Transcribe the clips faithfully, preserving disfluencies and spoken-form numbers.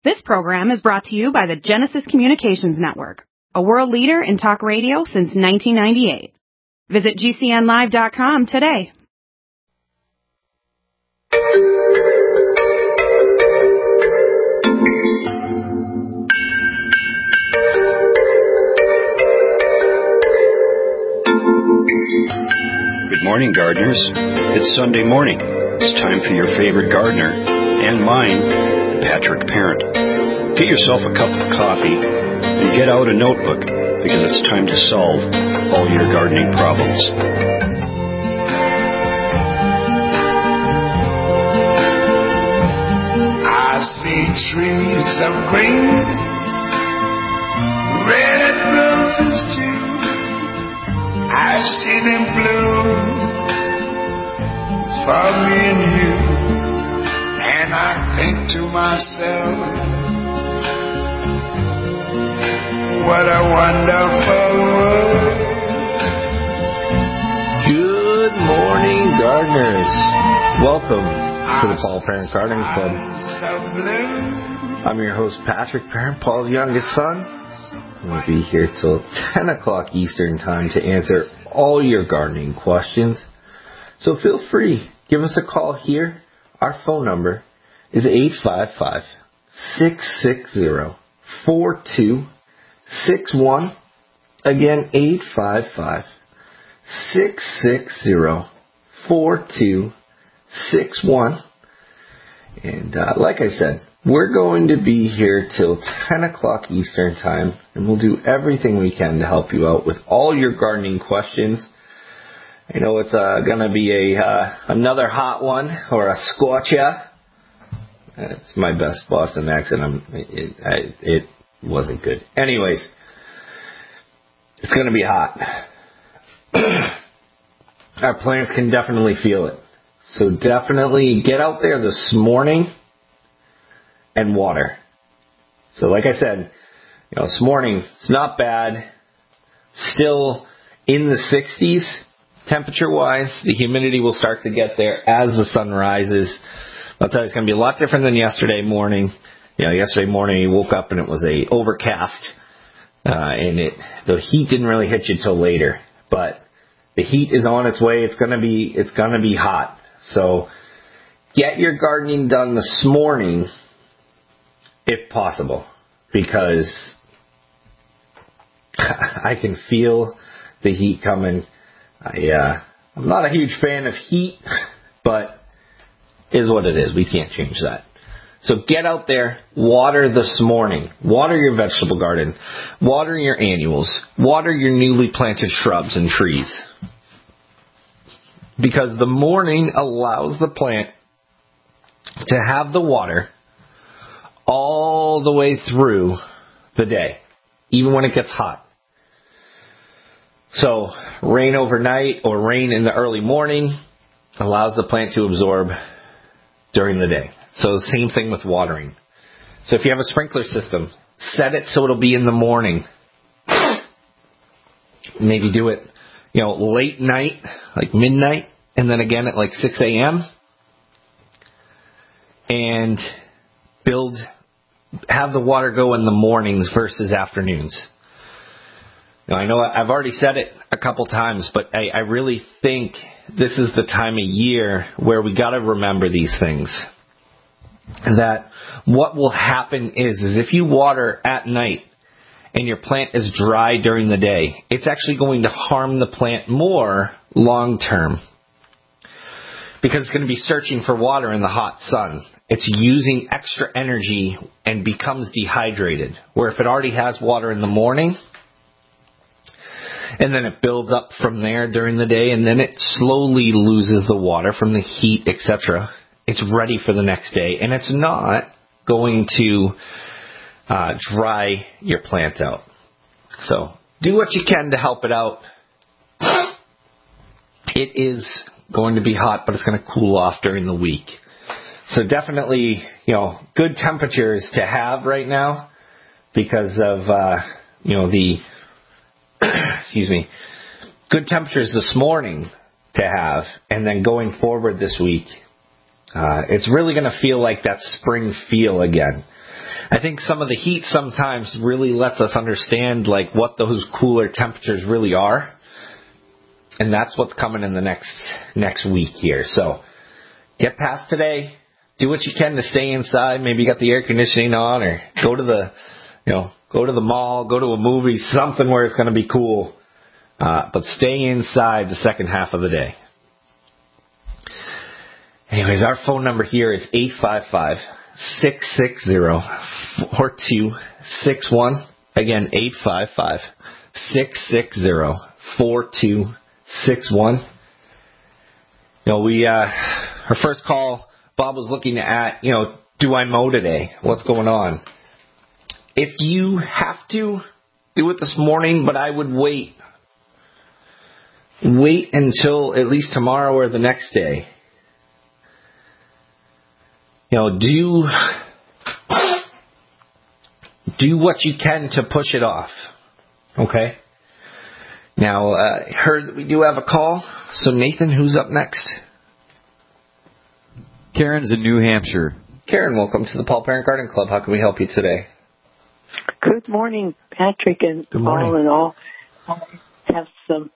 This program is brought to you by the Genesis Communications Network, a world leader in talk radio since nineteen ninety-eight. Visit G C N live dot com today. Good morning, gardeners. It's Sunday morning. It's time for your favorite gardener, and mine, Patrick Parent. Get yourself a cup of coffee and get out a notebook, because it's time to solve all your gardening problems. I see trees of green, red roses too. I see them bloom for me and you, and I think to myself, what a wonderful world. Good morning, gardeners. Welcome to the Paul Parent Gardening Club. I'm your host, Patrick Parent, Paul's youngest son. We'll be here till ten o'clock Eastern Time to answer all your gardening questions. So feel free, give us a call here. Our phone number is eight five five, six six zero, four two six one. Again, eight five five, six six zero, four two six one. And uh, like I said, we're going to be here till ten o'clock Eastern Time, and we'll do everything we can to help you out with all your gardening questions. I know it's uh, going to be a uh, another hot one, or a scorcher. It's my best Boston accent. I'm, it, I, it wasn't good. Anyways, it's going to be hot. Our plants can definitely feel it. So definitely get out there this morning and water. So like I said, you know, this morning, it's not bad. Still in the sixties, temperature-wise. The humidity will start to get there as the sun rises. I'll tell you, it's going to be a lot different than yesterday morning. You know, yesterday morning you woke up and it was a overcast, uh, and it the heat didn't really hit you till later. But the heat is on its way. It's going to be it's going to be hot. So get your gardening done this morning, if possible, because I can feel the heat coming. I, uh, I'm not a huge fan of heat, but is what it is. We can't change that. So get out there, water this morning. Water your vegetable garden. Water your annuals. Water your newly planted shrubs and trees. Because the morning allows the plant to have the water all the way through the day, even when it gets hot. So rain overnight or rain in the early morning allows the plant to absorb during the day. So the same thing with watering. So if you have a sprinkler system, set it so it'll be in the morning. Maybe do it, you know, late night, like midnight, and then again at like six a.m. And build, have the water go in the mornings versus afternoons. Now, I know I've already said it a couple times, but I, I really think this is the time of year where we got to remember these things. That what will happen is, is if you water at night and your plant is dry during the day, it's actually going to harm the plant more long term. Because it's going to be searching for water in the hot sun. It's using extra energy and becomes dehydrated. Where if it already has water in the morning, and then it builds up from there during the day, and then it slowly loses the water from the heat, et cetera. It's ready for the next day, and it's not going to uh, dry your plant out. So do what you can to help it out. It is going to be hot, but it's going to cool off during the week. So definitely, you know, good temperatures to have right now because of, uh, you know, the, excuse me, good temperatures this morning to have, and then going forward this week, uh, it's really going to feel like that spring feel again. I think some of the heat sometimes really lets us understand like what those cooler temperatures really are. And that's what's coming in the next next week here. So get past today. Do what you can to stay inside. Maybe you got the air conditioning on, or go to the, you know, go to the mall, go to a movie, something where it's going to be cool. Uh, but stay inside the second half of the day. Anyways, our phone number here is eight five five, six six zero, four two six one. Again, eight five five, six six zero, four two six one. You know, we, uh, our first call, Bob was looking at, you know, do I mow today? What's going on? If you have to, do it this morning, but I would wait. Wait until at least tomorrow or the next day. You know, do, do what you can to push it off. Okay? Now, I uh, heard that we do have a call. So, Nathan, who's up next? Karen's in New Hampshire. Karen, welcome to the Paul Parent Garden Club. How can we help you today? Good morning, Patrick and Good morning. Paul and all. I have some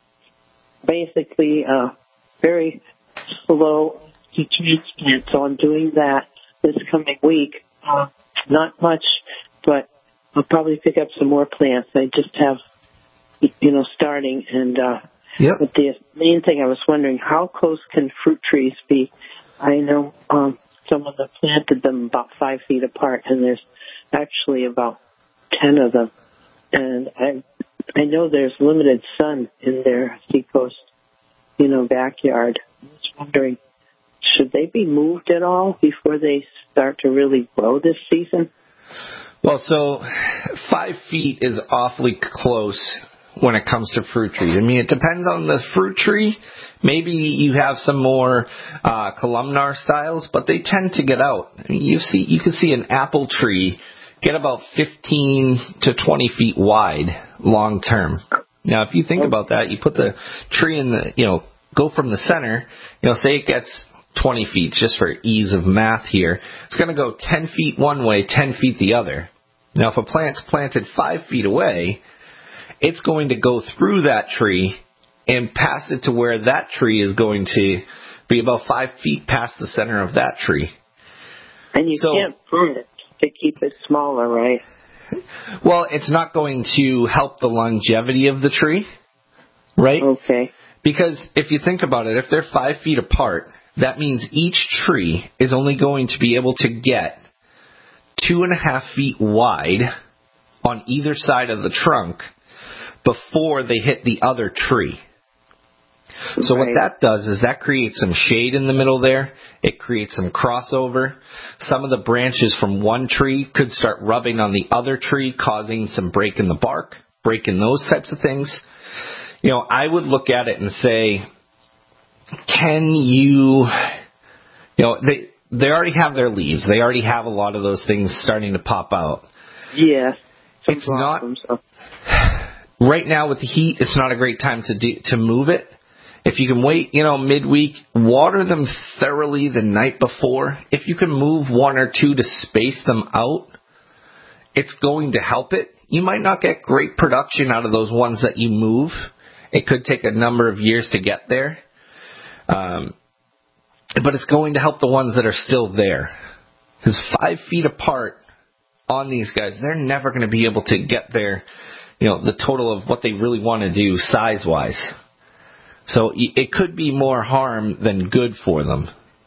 basically uh, very slow to transplant, so I'm doing that this coming week. Uh, not much, but I'll probably pick up some more plants. I just have, you know, starting. And uh, yep. But the main thing I was wondering, how close can fruit trees be? I know um, some of them planted them about five feet apart, and there's actually about ten of them. And I I know there's limited sun in their seacoast, you know, backyard. I was wondering, should they be moved at all before they start to really grow this season? Well, so five feet is awfully close when it comes to fruit trees. I mean, it depends on the fruit tree. Maybe you have some more uh, columnar styles, but they tend to get out. I mean, you see, you can see an apple tree get about fifteen to twenty feet wide long term. Now, if you think about that, you put the tree in the, you know, go from the center, you know, say it gets twenty feet, just for ease of math here. It's going to go ten feet one way, ten feet the other. Now, if a plant's planted five feet away, it's going to go through that tree and pass it to where that tree is going to be about five feet past the center of that tree. And you so, can't prune it to keep it smaller, right? Well, it's not going to help the longevity of the tree, right? Okay. Because if you think about it, if they're five feet apart, that means each tree is only going to be able to get two and a half feet wide on either side of the trunk before they hit the other tree. So right. what that does is that creates some shade in the middle there. It creates some crossover. Some of the branches from one tree could start rubbing on the other tree, causing some break in the bark, break in those types of things. You know, I would look at it and say, can you, you know, they they already have their leaves. They already have a lot of those things starting to pop out. Yes. It's not, right now with the heat, it's not a great time to do, to move it. If you can wait, you know, midweek, water them thoroughly the night before. If you can move one or two to space them out, it's going to help it. You might not get great production out of those ones that you move. It could take a number of years to get there. Um, but it's going to help the ones that are still there. Because five feet apart on these guys, they're never going to be able to get their, you know, the total of what they really want to do size-wise. So it could be more harm than good for them.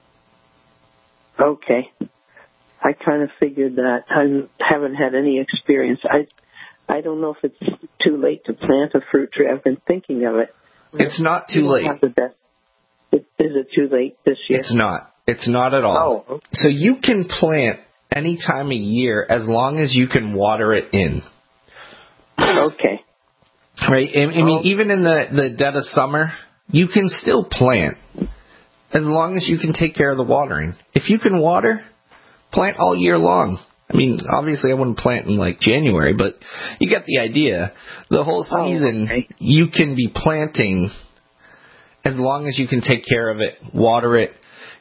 Okay. I kind of figured that. I haven't had any experience. I I don't know if it's too late to plant a fruit tree. I've been thinking of it. It's not too late. Not the best. Is it too late this year? It's not. It's not at all. Oh, okay. So you can plant any time of year as long as you can water it in. Okay. Right? I, I mean, even in the, the dead of summer, you can still plant as long as you can take care of the watering. If you can water, plant all year long. I mean, obviously I wouldn't plant in like January, but you get the idea. The whole season, oh, okay. you can be planting as long as you can take care of it, water it.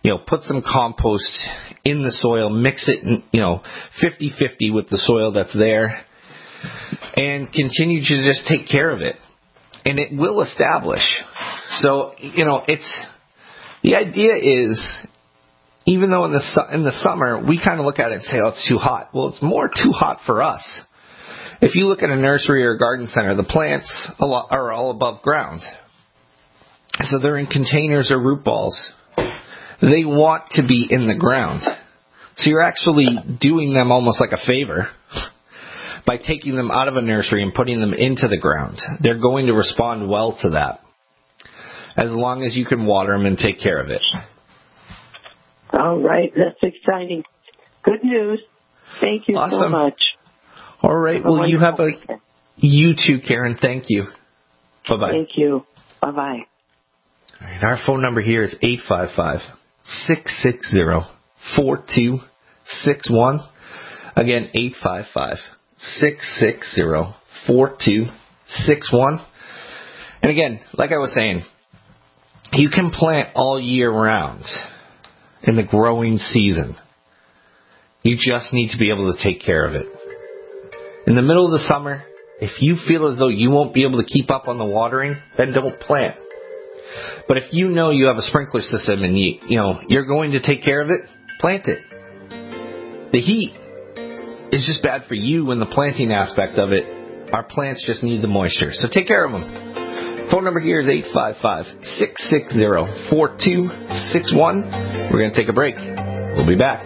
you know, put some compost in the soil, mix it, you know, fifty-fifty with the soil that's there, and continue to just take care of it. And it will establish. So, you know, it's, the idea is, even though in the in the summer, we kind of look at it and say, oh, it's too hot. Well, it's more too hot for us. If you look at a nursery or a garden center, the plants are all above ground. So they're in containers or root balls. They want to be in the ground. So you're actually doing them almost like a favor by taking them out of a nursery and putting them into the ground. They're going to respond well to that, as long as you can water them and take care of it. All right. That's exciting. Good news. Thank you awesome. so much. All right. Well, you have a... Weekend. You too, Karen. Thank you. Bye-bye. Thank you. Bye-bye. All right, our phone number here is eight five five, six six zero, four two six one. Again, eight five five, six six zero, four two six one. And again, like I was saying, you can plant all year round in the growing season. You just need to be able to take care of it. In the middle of the summer, if you feel as though you won't be able to keep up on the watering, then don't plant. But if you know you have a sprinkler system and you, you know, you're going to take care of it, plant it. The heat is just bad for you in the planting aspect of it. Our plants just need the moisture. So take care of them. Phone number here is eight five five, six six zero, four two six one. We're going to take a break. We'll be back.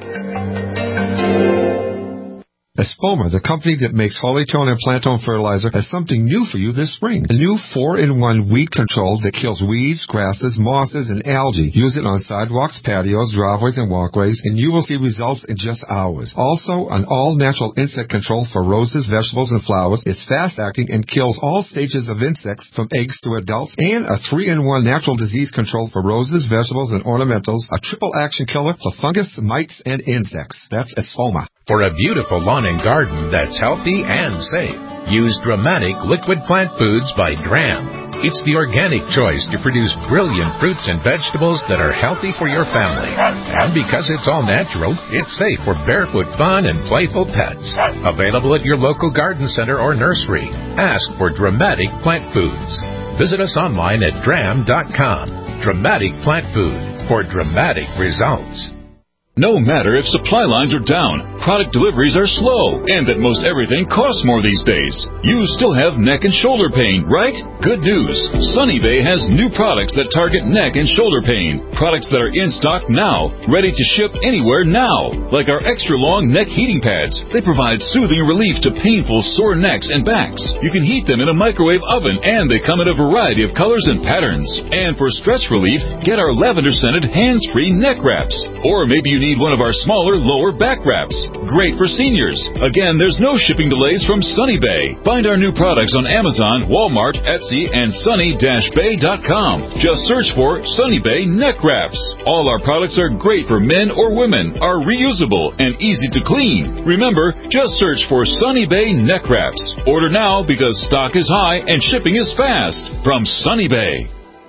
Espoma, the company that makes Hollytone and Plantone fertilizer, has something new for you this spring. A new four in one weed control that kills weeds, grasses, mosses, and algae. Use it on sidewalks, patios, driveways, and walkways, and you will see results in just hours. Also, an all-natural insect control for roses, vegetables, and flowers. It's fast-acting and kills all stages of insects, from eggs to adults. And a three in one natural disease control for roses, vegetables, and ornamentals. A triple-action killer for fungus, mites, and insects. That's Espoma. For a beautiful lawn and garden that's healthy and safe, use Dramatic Liquid Plant Foods by Dram. It's the organic choice to produce brilliant fruits and vegetables that are healthy for your family. And because it's all natural, it's safe for barefoot fun and playful pets. Available at your local garden center or nursery. Ask for Dramatic Plant Foods. Visit us online at dram dot com. Dramatic Plant Food for dramatic results. No matter if supply lines are down, product deliveries are slow, and that most everything costs more these days, you still have neck and shoulder pain, right? Good news. Sunny Bay has new products that target neck and shoulder pain. Products that are in stock now, ready to ship anywhere now. Like our extra long neck heating pads. They provide soothing relief to painful sore necks and backs. You can heat them in a microwave oven, and they come in a variety of colors and patterns. And for stress relief, get our lavender-scented hands-free neck wraps. Or maybe you need one of our smaller lower back wraps. Great for seniors. Again, there's no shipping delays from Sunny Bay. Find our new products on Amazon, Walmart, Etsy, and sunny dash bay dot com. Just search for Sunny Bay neck wraps. All our products are great for men or women, are reusable, and easy to clean. Remember, just search for Sunny Bay neck wraps. Order now because stock is high and shipping is fast. From Sunny Bay.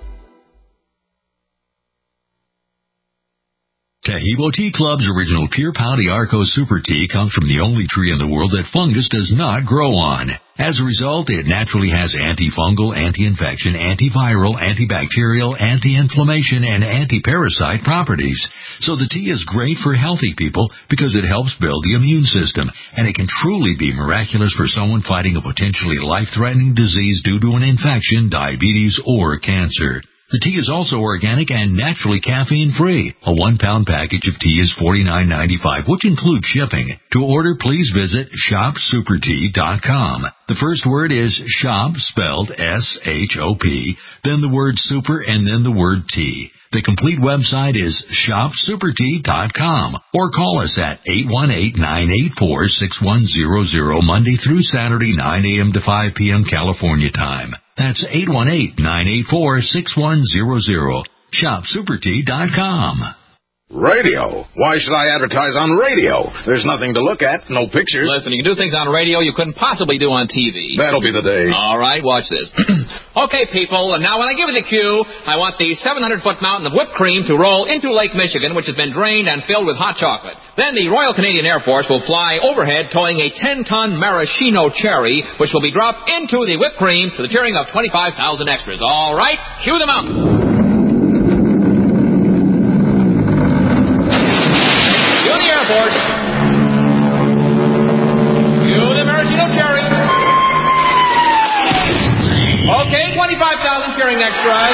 Taheebo Tea Club's original Pure Pau d'Arco Super Tea comes from the only tree in the world that fungus does not grow on. As a result, it naturally has antifungal, anti-infection, antiviral, antibacterial, anti-inflammation, and anti-parasite properties. So the tea is great for healthy people because it helps build the immune system, and it can truly be miraculous for someone fighting a potentially life-threatening disease due to an infection, diabetes, or cancer. The tea is also organic and naturally caffeine-free. A one-pound package of tea is forty-nine ninety-five, which includes shipping. To order, please visit shop super tea dot com. The first word is shop, spelled S H O P, then the word super, and then the word tea. The complete website is shop super tea dot com, or call us at eight one eight, nine eight four, six one zero zero Monday through Saturday, nine a.m. to five p.m. California time. That's eight one eight, nine eight four, six one zero zero. shop super tea dot com. Radio? Why should I advertise on radio? There's nothing to look at, no pictures. Listen, you can do things on radio you couldn't possibly do on T V. That'll be the day. All right, watch this. Okay, people, and now when I give you the cue, I want the seven hundred foot mountain of whipped cream to roll into Lake Michigan, which has been drained and filled with hot chocolate. Then the Royal Canadian Air Force will fly overhead towing a ten ton maraschino cherry, which will be dropped into the whipped cream to the cheering of twenty-five thousand extras. All right, cue the mountain. Okay, twenty-five thousand cheering extras.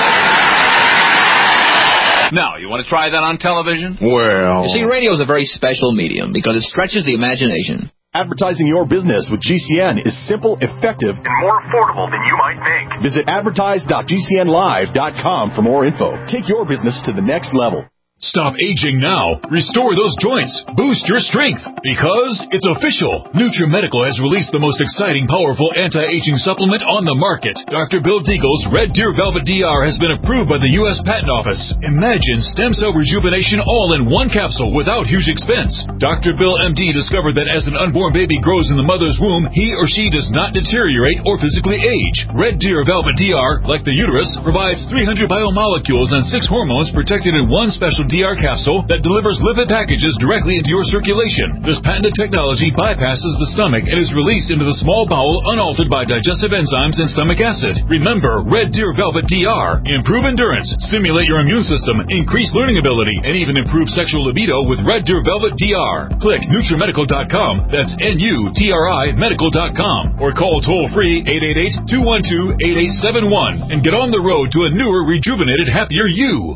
Now, you want to try that on television? Well... You see, radio is a very special medium because it stretches the imagination. Advertising your business with G C N is simple, effective, and more affordable than you might think. Visit advertise dot g c n live dot com for more info. Take your business to the next level. Stop aging now. Restore those joints. Boost your strength. Because it's official. NutriMedical has released the most exciting, powerful anti-aging supplement on the market. Doctor Bill Deagle's Red Deer Velvet D R has been approved by the U S Patent Office. Imagine stem cell rejuvenation all in one capsule without huge expense. Doctor Bill M D discovered that as an unborn baby grows in the mother's womb, he or she does not deteriorate or physically age. Red Deer Velvet D R, like the uterus, provides three hundred biomolecules and six hormones protected in one special D R capsule that delivers lipid packages directly into your circulation. This patented technology bypasses the stomach and is released into the small bowel unaltered by digestive enzymes and stomach acid. Remember, Red Deer Velvet D R. Improve endurance, stimulate your immune system, increase learning ability, and even improve sexual libido with Red Deer Velvet D R. Click NutriMedical dot com. That's N U T R I medical dot com. Or call toll-free eight eight eight, two one two, eight eight seven one and get on the road to a newer, rejuvenated, happier you.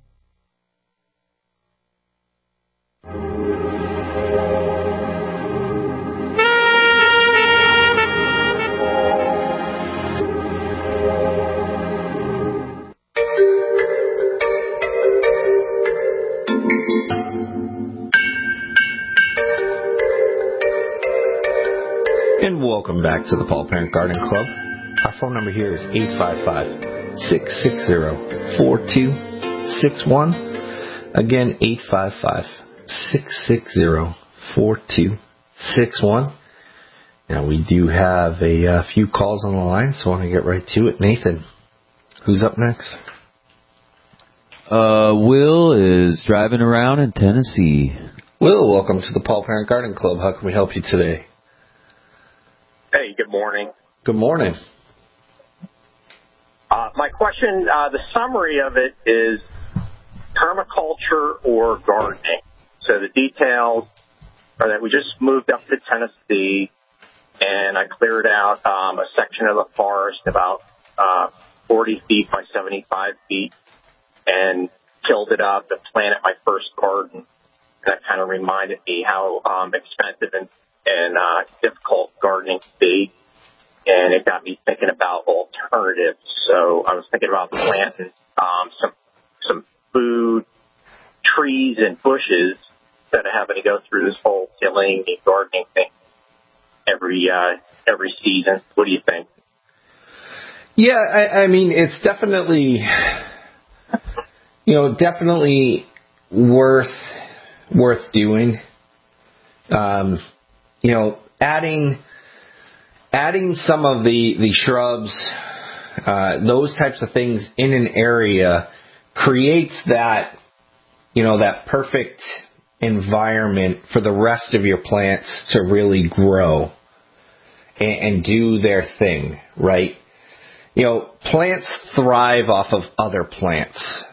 And welcome back to the Paul Parent Garden Club. Our phone number here is eight five five, six six zero, four two six one. Again, eight five five, six six zero, four two six one. Now, we do have a uh, few calls on the line, so I want to get right to it. Nathan, who's up next? Uh, Will is driving around in Tennessee. Will, welcome to the Paul Parent Garden Club. How can we help you today? Hey, good morning. Good morning. Uh, my question, uh, the summary of it is permaculture or gardening. So the details are that we just moved up to Tennessee, and I cleared out um, a section of the forest about uh, forty feet by seventy-five feet and tilled it up and planted my first garden. That kind of reminded me how um, expensive and and uh, difficult gardening to be, and it got me thinking about alternatives. So I was thinking about planting um, some some food, trees, and bushes instead of having to go through this whole tilling and gardening thing every uh, every season. What do you think? Yeah, I, I mean, it's definitely, you know, definitely worth worth doing. Um, you know, adding adding some of the the shrubs, uh, those types of things in an area creates that, you know, that perfect environment for the rest of your plants to really grow and, and do their thing, right? You know, plants thrive off of other plants.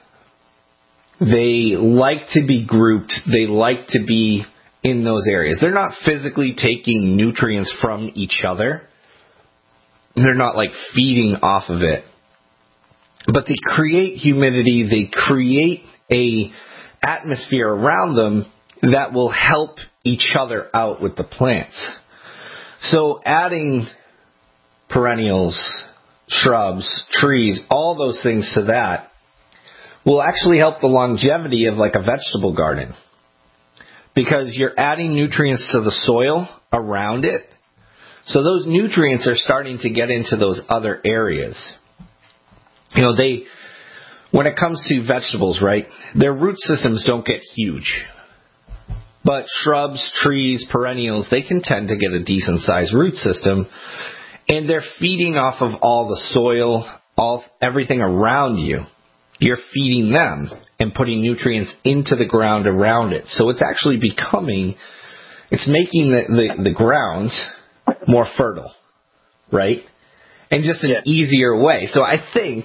They like to be grouped. They like to be in those areas. They're not physically taking nutrients from each other. They're not like feeding off of it. But they create humidity. They create a atmosphere around them that will help each other out with the plants. So adding perennials, shrubs, trees, all those things to that will actually help the longevity of like a vegetable garden. Because you're adding nutrients to the soil around it. So those nutrients are starting to get into those other areas. You know, they, when it comes to vegetables, right, their root systems don't get huge. But shrubs, trees, perennials, they can tend to get a decent-sized root system. And they're feeding off of all the soil, all everything around you. You're feeding them and putting nutrients into the ground around it. So it's actually becoming, it's making the, the, the ground more fertile, right? And just an easier way. So I think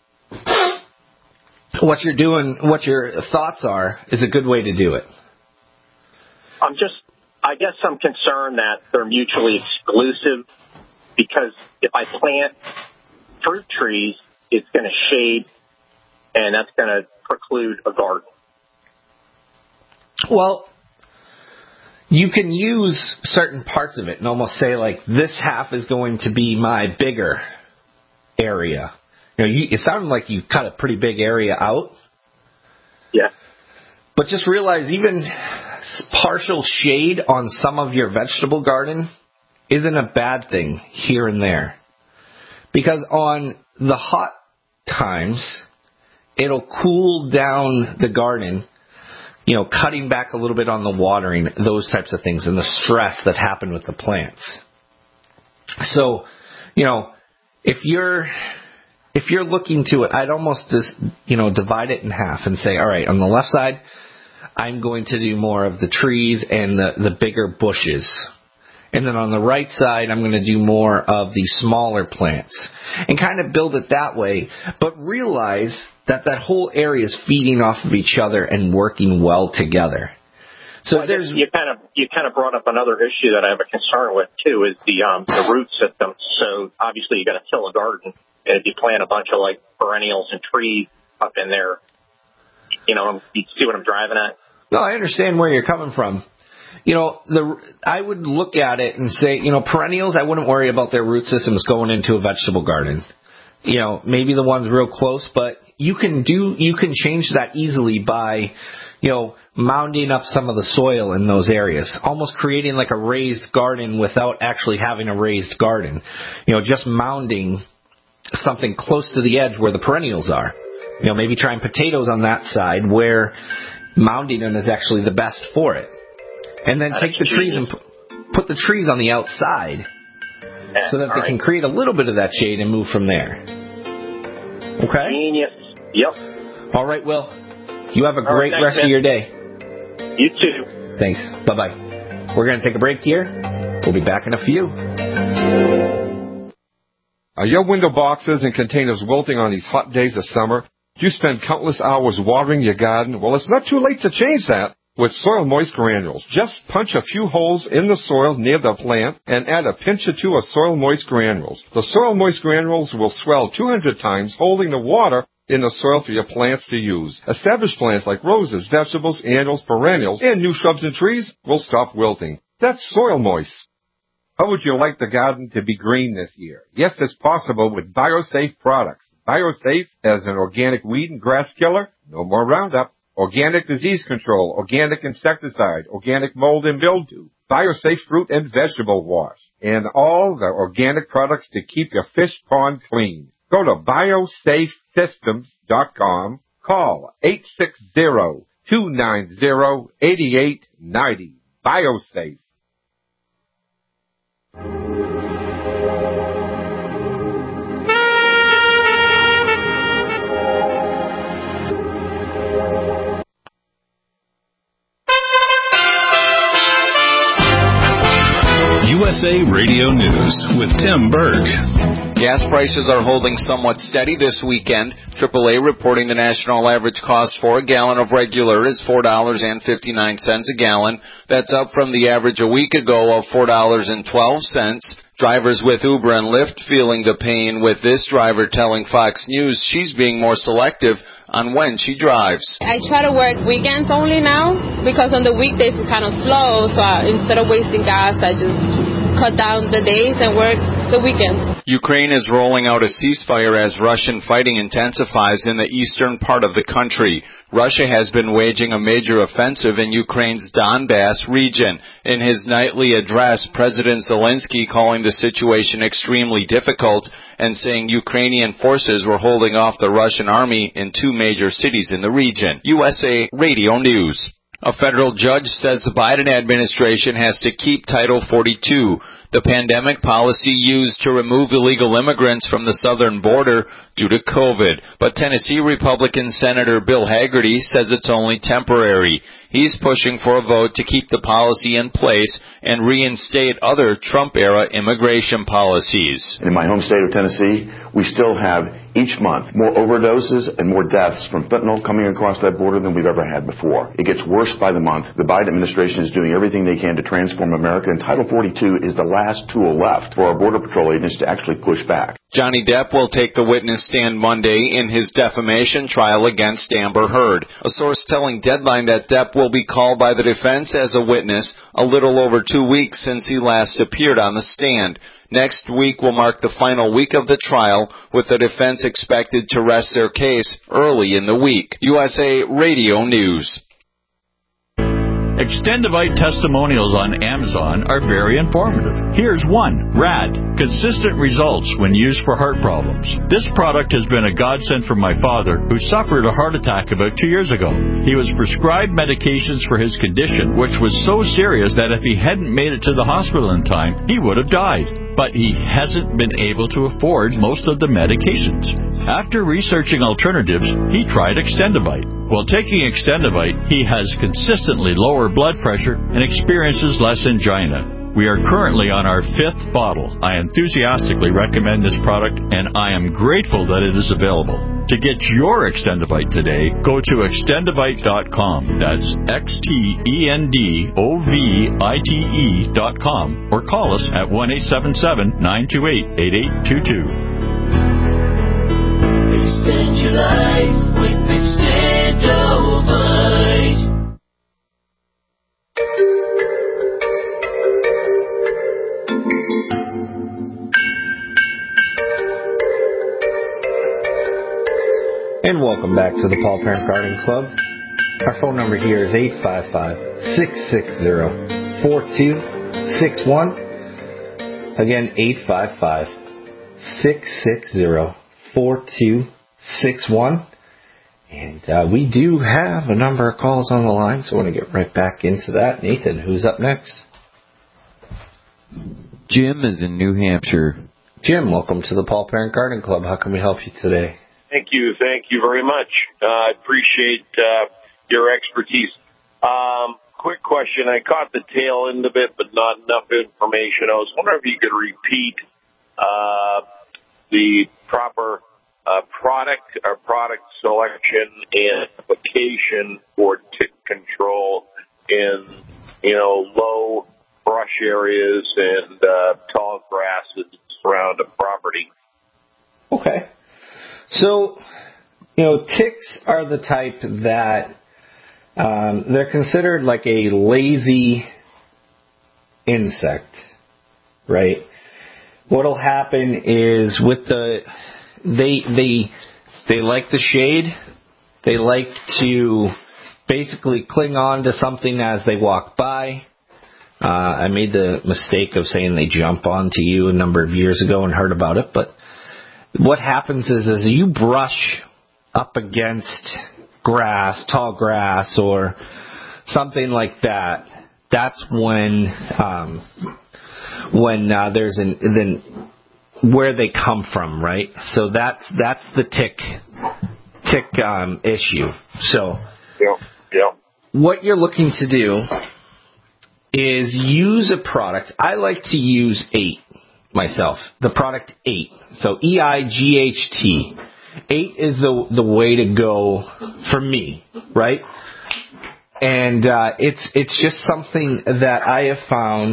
what you're doing, what your thoughts are, is a good way to do it. I'm just, I guess I'm concerned that they're mutually exclusive, because if I plant fruit trees, it's going to shade, and that's going to preclude a garden. Well, you can use certain parts of it and almost say, like, this half is going to be my bigger area. You know, you, it sounded like you cut a pretty big area out. Yeah. But just realize even partial shade on some of your vegetable garden isn't a bad thing here and there. Because on the hot times, it'll cool down the garden, you know, cutting back a little bit on the watering, those types of things, and the stress that happen with the plants. So, you know, if you're if you're looking to it, I'd almost just, you know, divide it in half and say, all right, on the left side, I'm going to do more of the trees and the, the bigger bushes. And then on the right side, I'm going to do more of the smaller plants. And kind of build it that way. But realize that that whole area is feeding off of each other and working well together. So well, there's you kind of you kind of brought up another issue that I have a concern with too, is the um the root system. So obviously you got to till a garden, and if you plant a bunch of like perennials and trees up in there, you know, you see what I'm driving at? No, I understand where you're coming from. You know, the I would look at it and say, you know, perennials, I wouldn't worry about their root systems going into a vegetable garden. You know, maybe the ones real close, but you can do you can change that easily by, you know, mounding up some of the soil in those areas, almost creating like a raised garden without actually having a raised garden. You know, just mounding something close to the edge where the perennials are. You know, maybe trying potatoes on that side where mounding them is actually the best for it. And then take the trees and put the trees on the outside so that they can create a little bit of that shade and move from there. Okay? Genius. Yep. All right, Will. You have a great rest of your day. You too. Thanks. Bye-bye. We're going to take a break here. We'll be back in a few. Are your window boxes and containers wilting on these hot days of summer? Do you spend countless hours watering your garden? Well, it's not too late to change that with Soil Moist Granules. Just punch a few holes in the soil near the plant and add a pinch or two of Soil Moist Granules. The Soil Moist Granules will swell two hundred times, holding the water in the soil for your plants to use. Established plants like roses, vegetables, annuals, perennials, and new shrubs and trees will stop wilting. That's Soil Moist. How would you like the garden to be green this year? Yes, it's possible with BioSafe products. BioSafe has an organic weed and grass killer, no more Roundup, organic disease control, organic insecticide, organic mold and mildew, BioSafe fruit and vegetable wash, and all the organic products to keep your fish pond clean. Go to biosafe systems dot com. Call eight six zero, two nine zero, eight eight nine zero. BioSafe. U S A Radio News with Tim Berg. Gas prices are holding somewhat steady this weekend. triple A reporting the national average cost for a gallon of regular is four dollars and fifty-nine cents a gallon. That's up from the average a week ago of four dollars and twelve cents. Drivers with Uber and Lyft feeling the pain, with this driver telling Fox News she's being more selective on when she drives. I try to work weekends only now because on the weekdays it's kind of slow, so I, instead of wasting gas, I just cut down the days and work the weekends. Ukraine is rolling out a ceasefire as Russian fighting intensifies in the eastern part of the country. Russia has been waging a major offensive in Ukraine's Donbass region. In his nightly address, President Zelensky calling the situation extremely difficult and saying Ukrainian forces were holding off the Russian army in two major cities in the region. U S A Radio News. A federal judge says the Biden administration has to keep Title forty-two, the pandemic policy used to remove illegal immigrants from the southern border due to COVID. But Tennessee Republican Senator Bill Hagerty says it's only temporary. He's pushing for a vote to keep the policy in place and reinstate other Trump-era immigration policies. In my home state of Tennessee, we still have each month more overdoses and more deaths from fentanyl coming across that border than we've ever had before. It gets worse by the month. The Biden administration is doing everything they can to transform America, and Title forty-two is the last tool left for our Border Patrol agents to actually push back. Johnny Depp will take the witness stand Monday in his defamation trial against Amber Heard. A source telling Deadline that Depp will be called by the defense as a witness a little over two weeks since he last appeared on the stand. Next week will mark the final week of the trial, with the defense expected to rest their case early in the week. U S A Radio News. Extendivite testimonials on Amazon are very informative. Here's one. Rad. Consistent results when used for heart problems. This product has been a godsend for my father, who suffered a heart attack about two years ago. He was prescribed medications for his condition, which was so serious that if he hadn't made it to the hospital in time, he would have died. But he hasn't been able to afford most of the medications. After researching alternatives, he tried Extendivite. While taking Extendivite, he has consistently lower blood pressure and experiences less angina. We are currently on our fifth bottle. I enthusiastically recommend this product, and I am grateful that it is available. To get your Extendivite today, go to extendivite dot com. That's X T E N D O V I T E dot com. Or call us at one eight seven seven, nine two eight, eight eight two two. Extend your life with Extendivite. And welcome back to the Paul Parent Garden Club. Our phone number here is eight five five, six six zero, four two six one. Again, eight five five, six six zero, four two six one. And uh, we do have a number of calls on the line, so I want to get right back into that. Nathan, who's up next? Jim is in New Hampshire. Jim, welcome to the Paul Parent Garden Club. How can we help you today? Thank you. Thank you very much. Uh, I appreciate uh, your expertise. Um, quick question. I caught the tail end of it, but not enough information. I was wondering if you could repeat uh, the proper uh, product or product selection and application for tick control in, you know, low brush areas and uh, tall grasses around a property. Okay. So, you know, ticks are the type that um, they're considered like a lazy insect, right? What'll happen is with the they they they like the shade. They like to basically cling on to something as they walk by. Uh, I made the mistake of saying they jump onto you a number of years ago and heard about it, but what happens is, as you brush up against grass, tall grass, or something like that, that's when um, when uh, there's an then where they come from, right? So that's that's the tick tick um, issue. So yeah, yeah. What you're looking to do is use a product. I like to use eight. Myself, the product eight. So E I G H T. eight is the the way to go for me, right? And uh, it's it's just something that I have found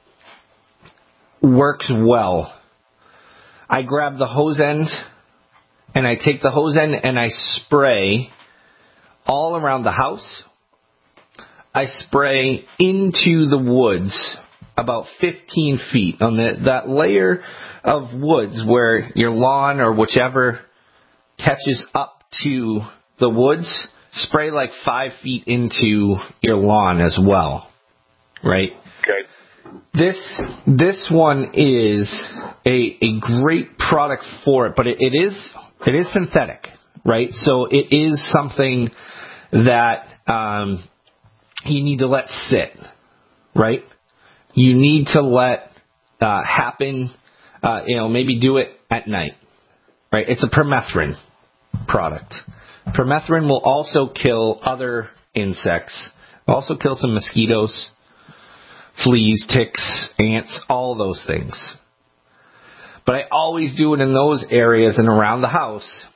works well. I grab the hose end, and I take the hose end and I spray all around the house. I spray into the woods about fifteen feet on the, that layer of woods where your lawn or whichever catches up to the woods. Spray like five feet into your lawn as well, right? Okay. This this one is a a great product for it, but it, it is it is synthetic, right? So it is something that um, you need to let sit, right? You need to let uh, happen. Uh, you know, maybe do it at night, right? It's a permethrin product. Permethrin will also kill other insects. Also kill some mosquitoes, fleas, ticks, ants, all those things. But I always do it in those areas and around the house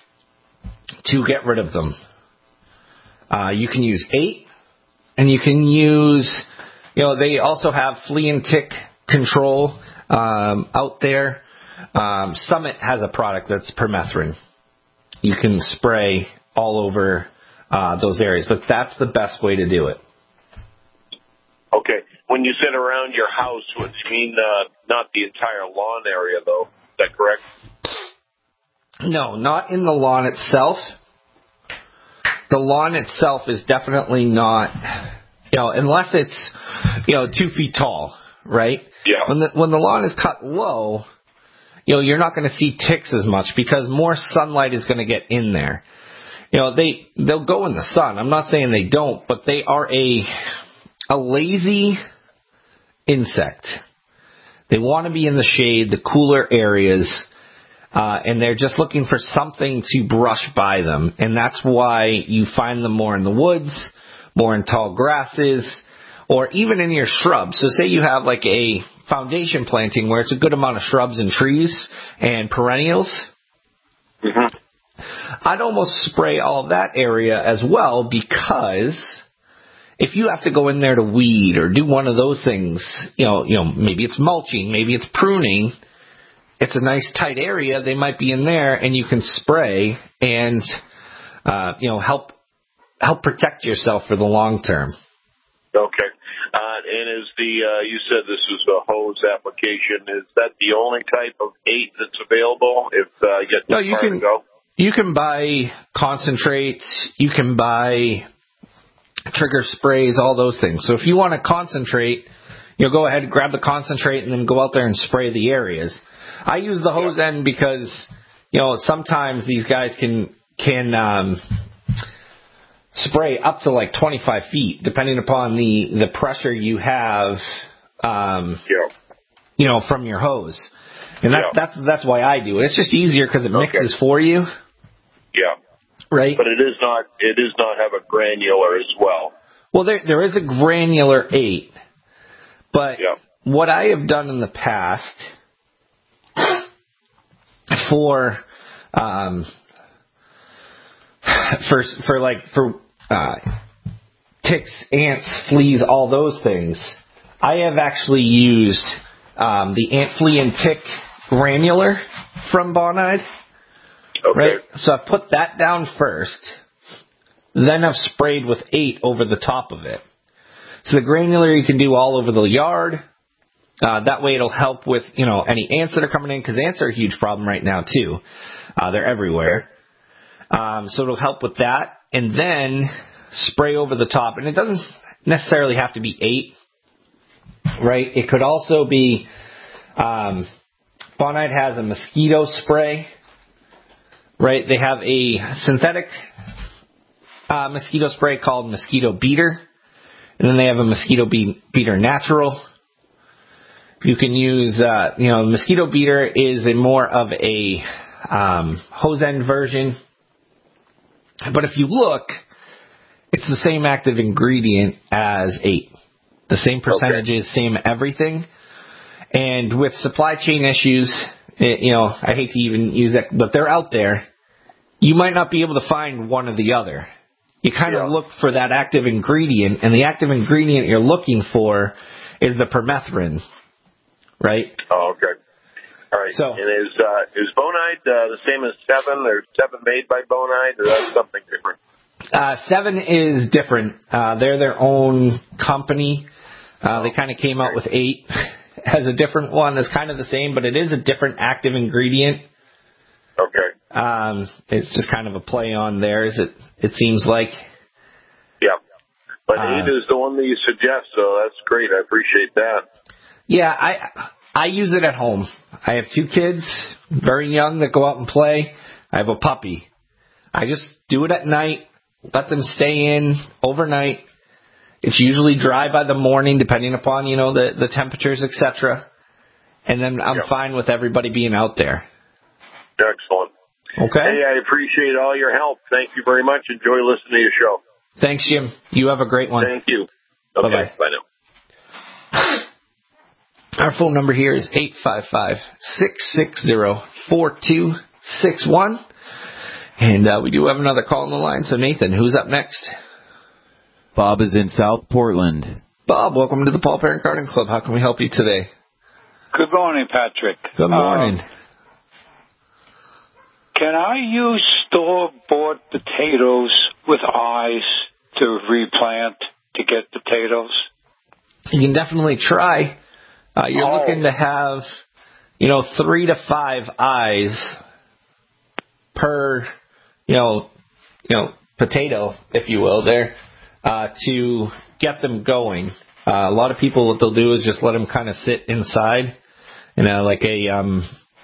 to get rid of them. Uh, you can use eight, and you can use, you know, they also have flea and tick control um, out there. Um, Summit has a product that's permethrin. You can spray all over uh, those areas, but that's the best way to do it. Okay. When you said around your house, what you mean uh, not the entire lawn area, though? Is that correct? No, not in the lawn itself. The lawn itself is definitely not, you know, unless it's, you know, two feet tall, right? Yeah. When the, when the lawn is cut low, you know, you're not going to see ticks as much because more sunlight is going to get in there. You know, they, they'll go in the sun. I'm not saying they don't, but they are a, a lazy insect. They want to be in the shade, the cooler areas, uh, and they're just looking for something to brush by them. And that's why you find them more in the woods, more in tall grasses, or even in your shrubs. So say you have like a foundation planting where it's a good amount of shrubs and trees and perennials. Mm-hmm. I'd almost spray all that area as well, because if you have to go in there to weed or do one of those things, you know, you know, maybe it's mulching, maybe it's pruning, it's a nice tight area, they might be in there, and you can spray and, uh, you know, help help protect yourself for the long term. Okay. Uh, and is the, uh, you said this is a hose application, is that the only type of eight that's available if uh, you get no, you can, to go? You can buy concentrates, you can buy trigger sprays, all those things. So if you want to concentrate, you know, go ahead and grab the concentrate and then go out there and spray the areas. I use the hose end because, you know, sometimes these guys can, can, um, spray up to like twenty-five feet, depending upon the, the pressure you have, um, yeah. you know, from your hose. And that, yeah. that's that's why I do it. It's just easier because it mixes okay. for you. Yeah. Right. But it is not. It does not have a granular as well. Well, there there is a granular eight, but yeah. what I have done in the past for um for for like for uh, ticks, ants, fleas, all those things, I have actually used um, the ant, flea, and tick granular from Bonide. Okay. Right? So I put that down first, then I've sprayed with eight over the top of it. So the granular you can do all over the yard. Uh, that way it'll help with, you know, any ants that are coming in, because ants are a huge problem right now too. Uh, they're everywhere. Um, so it'll help with that. And then spray over the top. And it doesn't necessarily have to be eight, right? It could also be, um, Bonide has a mosquito spray, right? They have a synthetic uh, mosquito spray called Mosquito Beater. And then they have a Mosquito Be- Beater Natural. You can use, uh, you know, Mosquito Beater is a more of a um, hose end version. But if you look, it's the same active ingredient as eight. The same percentages, okay. Same everything. And with supply chain issues, it, you know, I hate to even use that, but they're out there. You might not be able to find one or the other. You kind of yeah. look for that active ingredient, and the active ingredient you're looking for is the permethrin, right? Oh, okay. All right. So, and is uh, is Bonide uh, the same as Seven? There's Seven made by Bonide, or that's something different? Uh, Seven is different. Uh, they're their own company. Uh, they kind of came out with eight as a different one. It's kind of the same, but it is a different active ingredient. Okay. Um, it's just kind of a play on theirs, it, it seems like. Yeah. But uh, eight is the one that you suggest, so that's great. I appreciate that. Yeah, I I use it at home. I have two kids, very young, that go out and play. I have a puppy. I just do it at night, let them stay in overnight. It's usually dry by the morning, depending upon, you know, the, the temperatures, et cetera. And then I'm yeah. fine with everybody being out there. Excellent. Okay. Hey, I appreciate all your help. Thank you very much. Enjoy listening to your show. Thanks, Jim. You have a great one. Thank you. Okay, bye-bye. Bye now. Our phone number here is eight five five, six six zero, four two six one. And uh, we do have another call on the line. So, Nathan, who's up next? Bob is in South Portland. Bob, welcome to the Paul Parent Garden Club. How can we help you today? Good morning, Patrick. Good morning. Um, can I use store-bought potatoes with eyes to replant to get potatoes? You can definitely try. Uh, you're oh. looking to have, you know, three to five eyes per, you know, you know, potato, if you will, there, uh, to get them going. Uh, a lot of people, what they'll do is just let them kind of sit inside, you know, like a, um,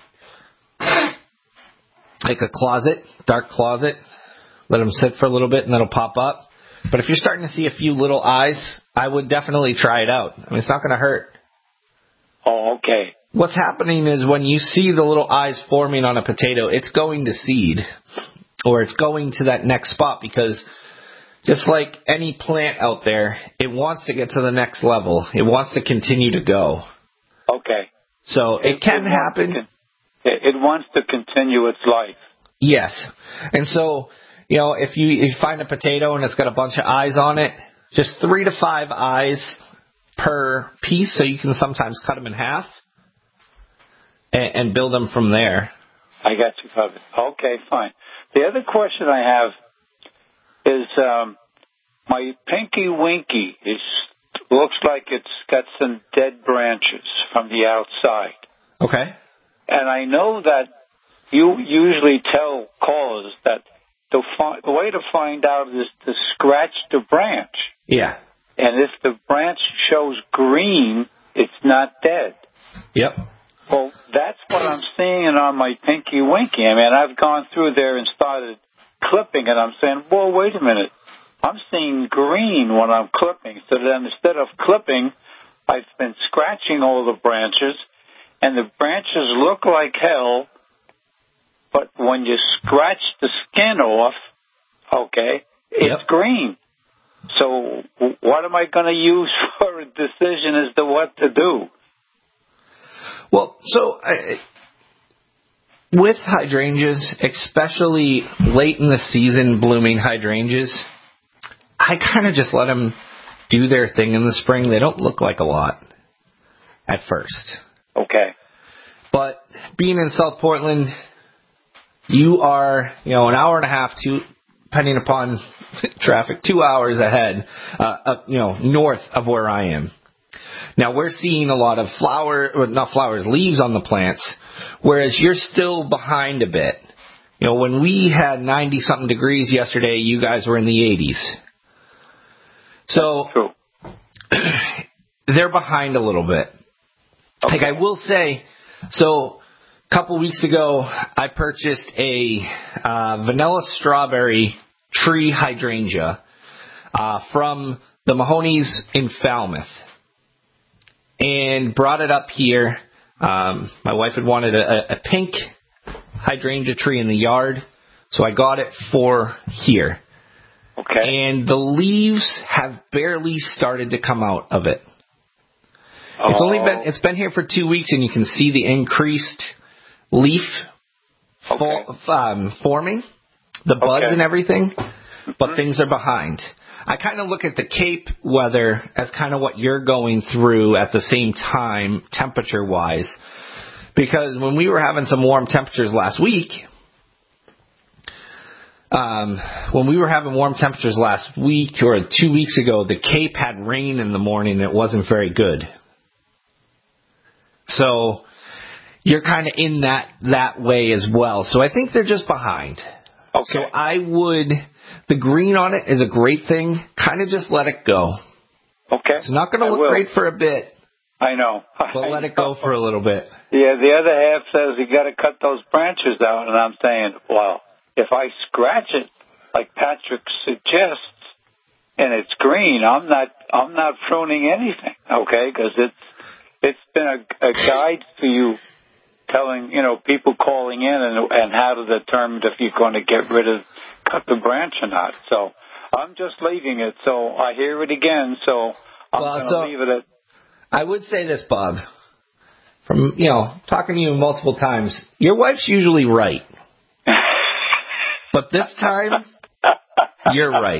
like a closet, dark closet. Let them sit for a little bit and it'll pop up. But if you're starting to see a few little eyes, I would definitely try it out. I mean, it's not going to hurt. Oh, okay. What's happening is when you see the little eyes forming on a potato, it's going to seed, or it's going to that next spot, because just like any plant out there, it wants to get to the next level. It wants to continue to go. Okay. So it, it can it happen. Con- it wants to continue its life. Yes. And so, you know, if you, if you find a potato and it's got a bunch of eyes on it, just three to five eyes per piece, so you can sometimes cut them in half and, and build them from there. I got you covered. Okay, fine. The other question I have is um, my Pinky Winky is looks like it's got some dead branches from the outside. Okay. And I know that you usually tell callers that the, fi- the way to find out is to scratch the branch. Yeah. And if the branch shows green, it's not dead. Yep. Well, that's what I'm seeing on my Pinky Winky. I mean, I've gone through there and started clipping it. I'm saying, whoa, wait a minute. I'm seeing green when I'm clipping. So then instead of clipping, I've been scratching all the branches, and the branches look like hell, but when you scratch the skin off, okay, it's yep. green. So what am I going to use for a decision as to what to do? Well, so uh, with hydrangeas, especially late in the season blooming hydrangeas, I kind of just let them do their thing in the spring. They don't look like a lot at first. Okay. But being in South Portland, you are, you know, an hour and a half to, depending upon traffic, two hours ahead, uh, up, you know, north of where I am. Now, we're seeing a lot of flower, or not flowers, leaves on the plants, whereas you're still behind a bit. You know, when we had ninety-something degrees yesterday, you guys were in the eighties. So, they're behind a little bit. Okay. Like, I will say, so a couple weeks ago, I purchased a uh, vanilla strawberry tree hydrangea uh, from the Mahoney's in Falmouth, and brought it up here. Um, my wife had wanted a, a pink hydrangea tree in the yard, so I got it for here. Okay. And the leaves have barely started to come out of it. Oh. It's only been it's been here for two weeks, and you can see the increased leaf okay. for, um, forming, the buds okay. and everything, but mm-hmm. things are behind. I kind of look at the Cape weather as kind of what you're going through at the same time, temperature-wise, because when we were having some warm temperatures last week, um, when we were having warm temperatures last week or two weeks ago, the Cape had rain in the morning and it wasn't very good. So you're kind of in that, that way as well. So I think they're just behind. Okay. So I would, the green on it is a great thing. Kind of just let it go. Okay. It's not going to look will. great for a bit. I know. But let it go for a little bit. Yeah, the other half says you got to cut those branches out, and I'm saying, well, if I scratch it like Patrick suggests, and it's green, I'm not, I'm not pruning anything, okay? Because it's, it's been a, a guide for you, telling you know people calling in and and how to determine if you're going to get rid of, cut the branch or not. So I'm just leaving it. So I hear it again. So I'm well, going to so leave it at. I would say this, Bob. From, you know, talking to you multiple times, your wife's usually right. But this time, you're right.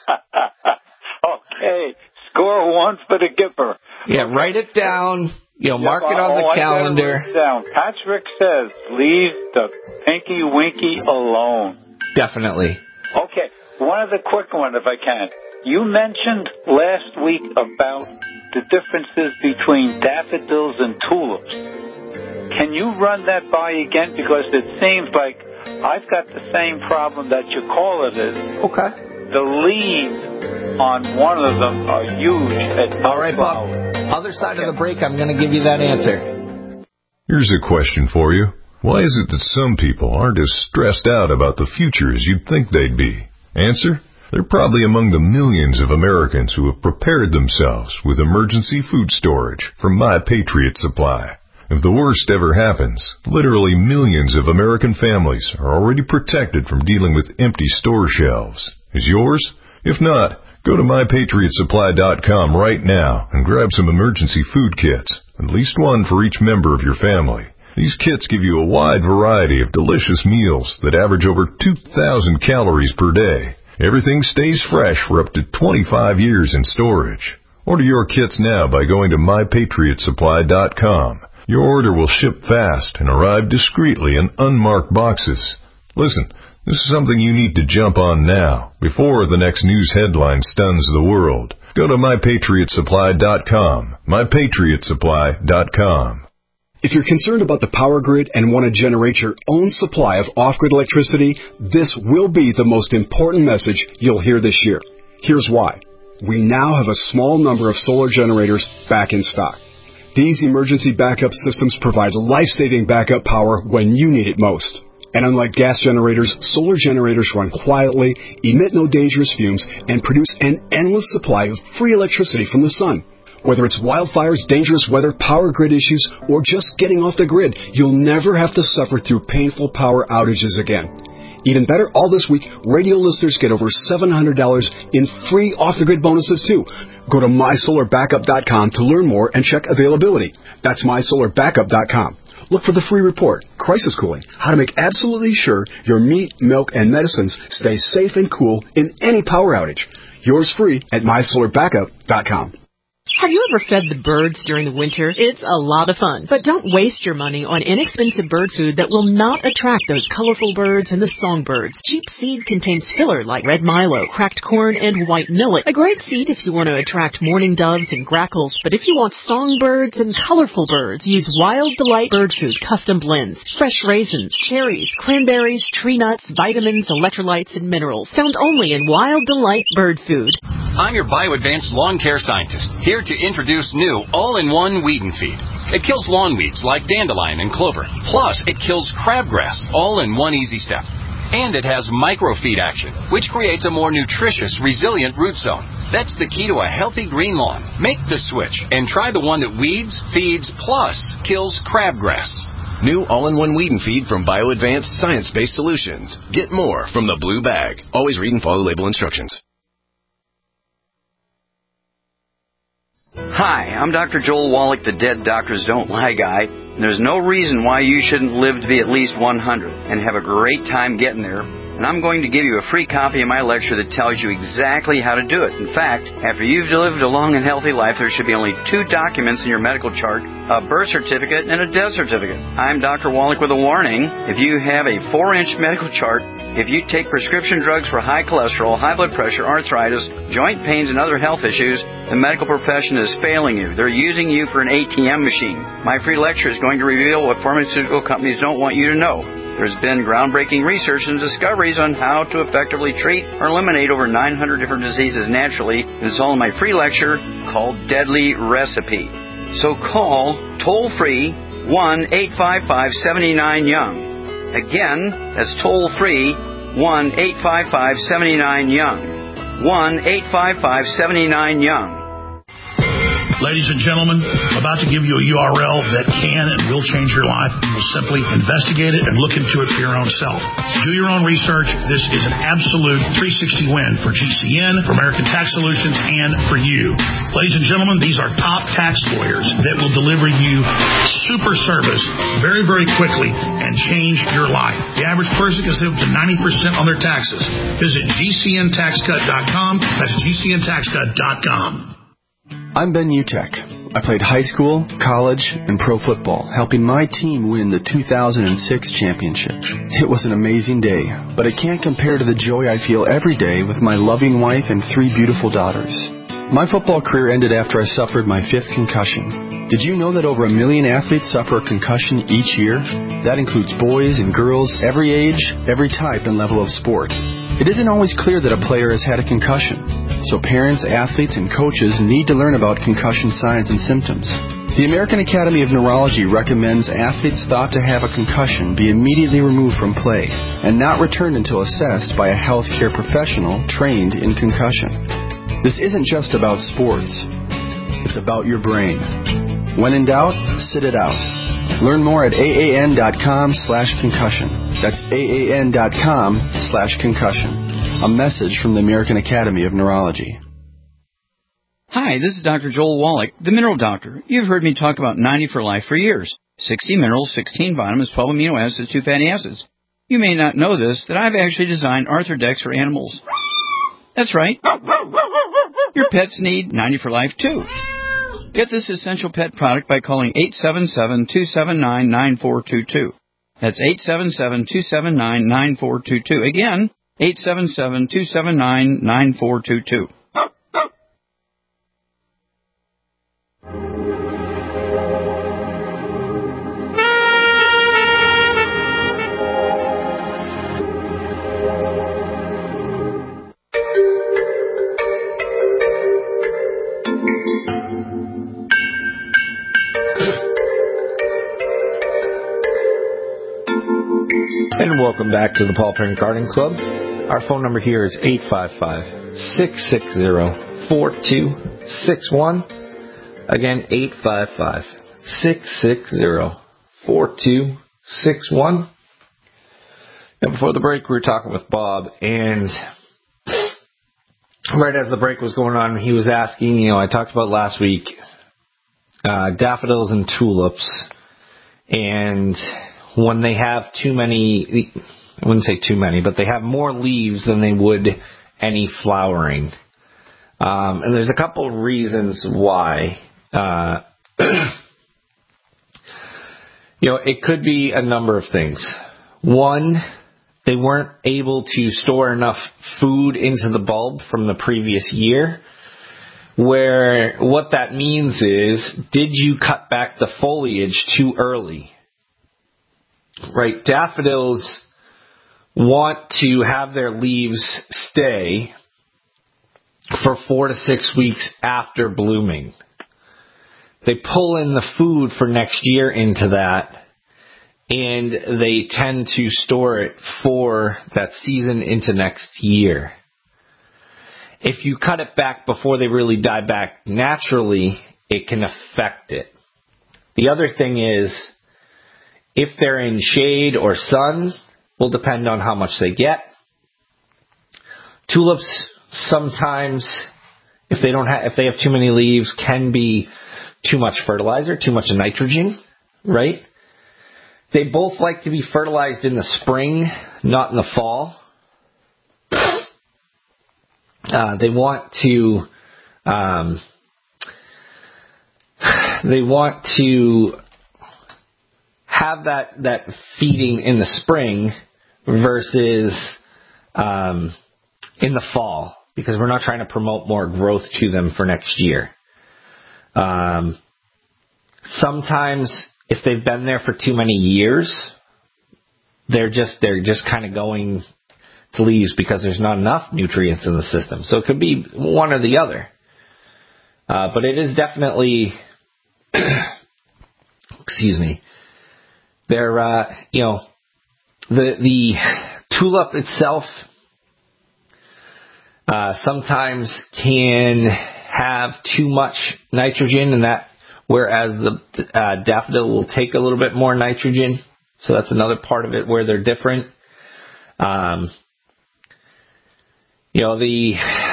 Okay. Score one for the Gipper. Yeah, write it down. You know, mark yeah, it on oh, the I calendar. Write it down. Patrick says, leave the Pinky Winky alone. Definitely. Okay. One other quick one, if I can. You mentioned last week about the differences between daffodils and tulips. Can you run that by again? Because it seems like I've got the same problem that you call it is. Okay. The leaves on one of them are huge. At All right, Bob. Other side of the break, I'm going to give you that answer. Here's a question for you. Why is it that some people aren't as stressed out about the future as you'd think they'd be? Answer? They're probably among the millions of Americans who have prepared themselves with emergency food storage from My Patriot Supply. If the worst ever happens, literally millions of American families are already protected from dealing with empty store shelves. Is yours? If not, go to my patriot supply dot com right now and grab some emergency food kits, at least one for each member of your family. These kits give you a wide variety of delicious meals that average over two thousand calories per day. Everything stays fresh for up to twenty-five years in storage. Order your kits now by going to my patriot supply dot com. Your order will ship fast and arrive discreetly in unmarked boxes. Listen, this is something you need to jump on now, before the next news headline stuns the world. Go to my patriot supply dot com. my patriot supply dot com. If you're concerned about the power grid and want to generate your own supply of off-grid electricity, this will be the most important message you'll hear this year. Here's why. We now have a small number of solar generators back in stock. These emergency backup systems provide life-saving backup power when you need it most. And unlike gas generators, solar generators run quietly, emit no dangerous fumes, and produce an endless supply of free electricity from the sun. Whether it's wildfires, dangerous weather, power grid issues, or just getting off the grid, you'll never have to suffer through painful power outages again. Even better, all this week, radio listeners get over seven hundred dollars in free off-the-grid bonuses, too. Go to my solar backup dot com to learn more and check availability. That's my solar backup dot com. Look for the free report, Crisis Cooling, how to make absolutely sure your meat, milk, and medicines stay safe and cool in any power outage. Yours free at my solar backup dot com. Have you ever fed the birds during the winter? It's a lot of fun. But don't waste your money on inexpensive bird food that will not attract those colorful birds and the songbirds. Cheap seed contains filler like red milo, cracked corn, and white millet. A great seed if you want to attract mourning doves and grackles. But if you want songbirds and colorful birds, use Wild Delight Bird Food Custom Blends. Fresh raisins, cherries, cranberries, tree nuts, vitamins, electrolytes, and minerals. Found only in Wild Delight Bird Food. I'm your BioAdvanced lawn care scientist, here to introduce new all-in-one weed and feed. It kills lawn weeds like dandelion and clover. Plus, it kills crabgrass, all in one easy step. And it has microfeed action, which creates a more nutritious, resilient root zone. That's the key to a healthy green lawn. Make the switch and try the one that weeds, feeds, plus kills crabgrass. New all-in-one weed and feed from BioAdvanced Science-Based Solutions. Get more from the blue bag. Always read and follow label instructions. Hi, I'm Doctor Joel Wallach, the Dead Doctors Don't Lie guy. There's no reason why you shouldn't live to be at least one hundred and have a great time getting there and I'm going to give you a free copy of my lecture that tells you exactly how to do it. In fact, after you've lived a long and healthy life, there should be only two documents in your medical chart, a birth certificate and a death certificate. I'm Doctor Wallach with a warning. If you have a four-inch medical chart, if you take prescription drugs for high cholesterol, high blood pressure, arthritis, joint pains, and other health issues, the medical profession is failing you. They're using you for an A T M machine. My free lecture is going to reveal what pharmaceutical companies don't want you to know. There's been groundbreaking research and discoveries on how to effectively treat or eliminate over nine hundred different diseases naturally, and it's all in my free lecture called Deadly Recipe. So call toll-free one eight five five, seven nine, young. Again, that's toll-free one eight five five, seven nine, young. one eight five five, seven nine, young. Ladies and gentlemen, I'm about to give you a U R L that can and will change your life. You will simply investigate it and look into it for your own self. Do your own research. This is an absolute three sixty win for G C N, for American Tax Solutions, and for you. Ladies and gentlemen, these are top tax lawyers that will deliver you super service very, very quickly and change your life. The average person can save up to ninety percent on their taxes. Visit G C N tax cut dot com. That's G C N tax cut dot com. I'm Ben Utek. I played high school, college, and pro football, helping my team win the two thousand six championship. It was an amazing day, but it can't compare to the joy I feel every day with my loving wife and three beautiful daughters. My football career ended after I suffered my fifth concussion. Did you know that over a million athletes suffer a concussion each year? That includes boys and girls, every age, every type and level of sport. It isn't always clear that a player has had a concussion. So parents, athletes, and coaches need to learn about concussion signs and symptoms. The American Academy of Neurology recommends athletes thought to have a concussion be immediately removed from play and not returned until assessed by a healthcare professional trained in concussion. This isn't just about sports. It's about your brain. When in doubt, sit it out. Learn more at aan.com slash concussion. That's aan.com slash concussion. A message from the American Academy of Neurology. Hi, this is Doctor Joel Wallach, the Mineral Doctor. You've heard me talk about ninety for Life for years. sixty minerals, sixteen vitamins, twelve amino acids, two fatty acids. You may not know this, that I've actually designed Arthrodex for animals. That's right. Your pets need ninety for Life, too. Get this essential pet product by calling eight seven seven, two seven nine, nine four two two. That's eight seven seven, two seven nine, nine four two two. Again, eight seven seven, two seven nine, nine four two two. And welcome back to the Paul Parent Gardening Club. Our phone number here is eight five five, six six zero, four two six one. Again, eight five five, six six zero, four two six one. And before the break, we were talking with Bob, and right as the break was going on, he was asking, you know, I talked about last week, uh, daffodils and tulips, and when they have too many, I wouldn't say too many, but they have more leaves than they would any flowering. Um, and there's a couple of reasons why. Uh, you know, it could be a number of things. One, they weren't able to store enough food into the bulb from the previous year. Where what that means is, did you cut back the foliage too early? Right, daffodils want to have their leaves stay for four to six weeks after blooming. They pull in the food for next year into that, and they tend to store it for that season into next year. If you cut it back before they really die back naturally, it can affect it. The other thing is, if they're in shade or sun, will depend on how much they get. Tulips sometimes, if they don't have, if they have too many leaves, can be too much fertilizer, too much nitrogen, right? They both like to be fertilized in the spring, not in the fall. uh, they want to um, they want to have that that feeding in the spring versus um, in the fall, because we're not trying to promote more growth to them for next year. Um, sometimes if they've been there for too many years, they're just they're just kind of going to leaves because there's not enough nutrients in the system. So it could be one or the other. Uh, but it is definitely, excuse me, they're, uh, you know, the the tulip itself uh, sometimes can have too much nitrogen, and that, whereas the uh, daffodil will take a little bit more nitrogen. So that's another part of it where they're different. Um, you know, the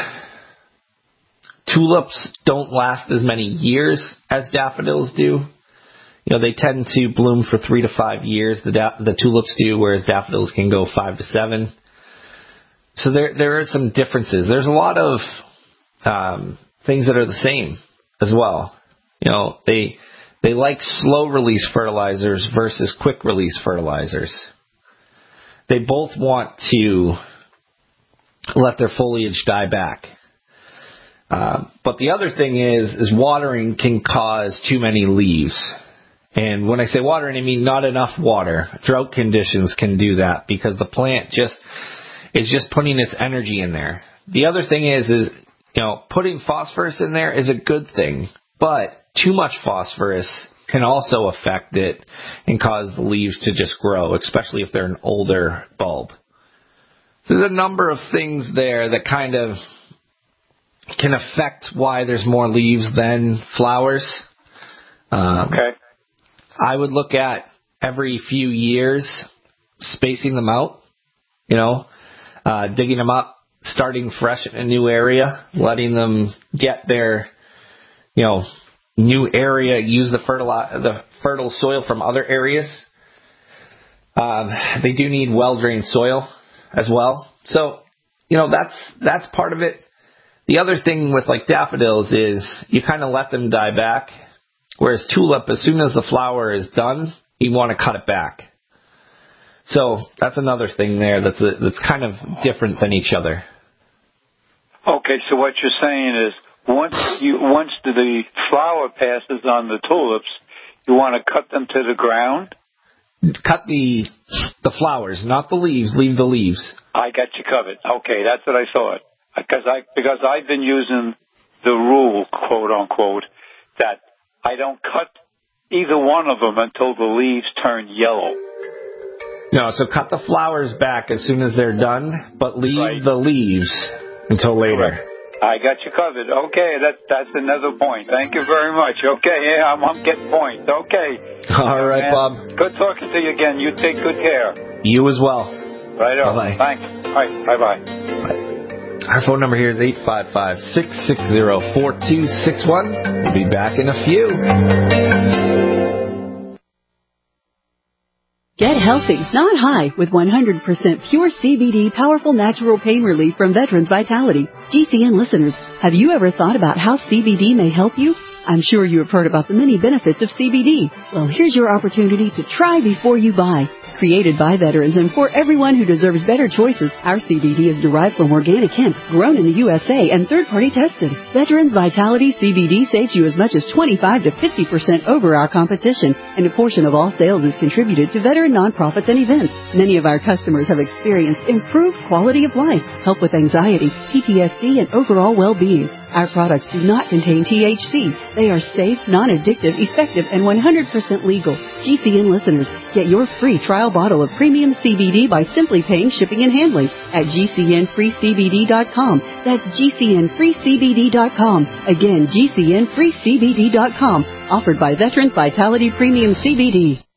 tulips don't last as many years as daffodils do. You know, they tend to bloom for three to five years, the da- the tulips do, whereas daffodils can go five to seven. So there there are some differences. There's a lot of um, things that are the same as well. You know, they they like slow release fertilizers versus quick release fertilizers. They both want to let their foliage die back. Uh, but the other thing is, is watering can cause too many leaves. And when I say watering, I mean not enough water. Drought conditions can do that because the plant just is just putting its energy in there. The other thing is, is you know, putting phosphorus in there is a good thing, but too much phosphorus can also affect it and cause the leaves to just grow, especially if they're an older bulb. There's a number of things there that kind of can affect why there's more leaves than flowers. Um, okay. I would look at every few years spacing them out, you know, uh, digging them up, starting fresh in a new area, letting them get their, you know, new area, use the fertile, the fertile soil from other areas. Um, they do need well-drained soil as well. So, you know, that's, that's part of it. The other thing with like daffodils is you kind of let them die back, whereas tulip, as soon as the flower is done, you want to cut it back. So that's another thing there that's a, that's kind of different than each other. Okay, so what you're saying is once you once the flower passes on the tulips, you want to cut them to the ground? Cut the the flowers, not the leaves. Leave the leaves. I got you covered. Okay, that's what I thought. Because I because I've been using the rule, quote unquote, that I don't cut either one of them until the leaves turn yellow. No, so cut the flowers back as soon as they're done, but leave right. the leaves until later. Correct. I got you covered. Okay, that that's another point. Thank you very much. Okay, yeah, I'm, I'm getting points. Okay. All right, man. Bob. Good talking to you again. You take good care. You as well. Right on. Bye-bye. Thanks. All right. Bye-bye. Bye. Our phone number here is eight five five, six six zero, four two six one. We'll be back in a few. Get healthy, not high, with one hundred percent pure C B D powerful natural pain relief from Veterans Vitality. G C N listeners, have you ever thought about how C B D may help you? I'm sure you have heard about the many benefits of C B D. Well, here's your opportunity to try before you buy. Created by veterans and for everyone who deserves better choices, our C B D is derived from organic hemp, grown in the U S A and third-party tested. Veterans Vitality C B D saves you as much as twenty-five to fifty percent over our competition, and a portion of all sales is contributed to veteran nonprofits and events. Many of our customers have experienced improved quality of life, help with anxiety, P T S D, and overall well-being. Our products do not contain T H C. They are safe, non-addictive, effective, and one hundred percent legal. G C N listeners, get your free trial bottle of premium C B D by simply paying shipping and handling at G C N free C B D dot com. That's G C N free C B D dot com. Again, G C N free C B D dot com. Offered by Veterans Vitality Premium C B D.